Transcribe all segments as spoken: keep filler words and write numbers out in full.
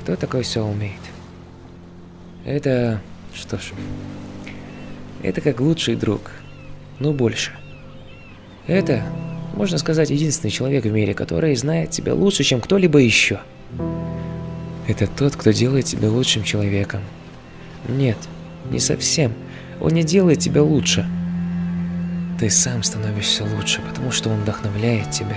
Кто такой soulmate? Это... что ж... Это как лучший друг. Но больше. Это, можно сказать, единственный человек в мире, который знает тебя лучше, чем кто-либо еще. Это тот, кто делает тебя лучшим человеком. Нет, не совсем. Он не делает тебя лучше. Ты сам становишься лучше, потому что он вдохновляет тебя.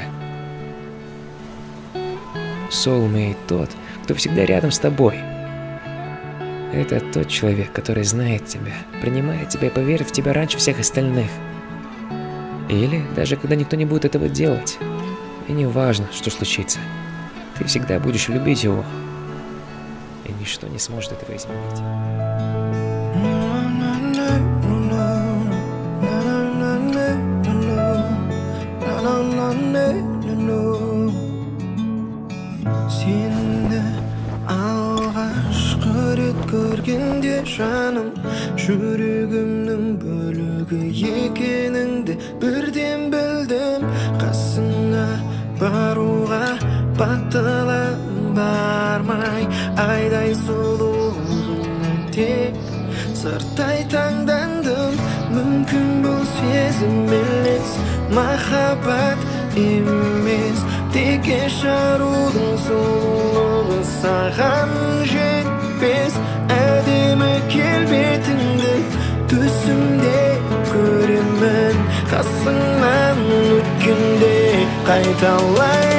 Soulmate тот, кто всегда рядом с тобой. Это тот человек, который знает тебя, принимает тебя и поверит в тебя раньше всех остальных. Или даже когда никто не будет этого делать. И не важно, что случится. Ты всегда будешь любить его. И ничто не сможет этого изменить. Көргенде жаным жүрегімнің бөлігі екеніңді бірден білдім. Қасыңа баруға батылым бармай, айдай сұлулығыңа тек сырттай таңдандым. Мүмкін бұл сезім емес, махаббат емес, тек арудың сұлулығы саған жетпес. Әдемі келбетіңді түсімде көремін, қасыңнан өткенде қайталай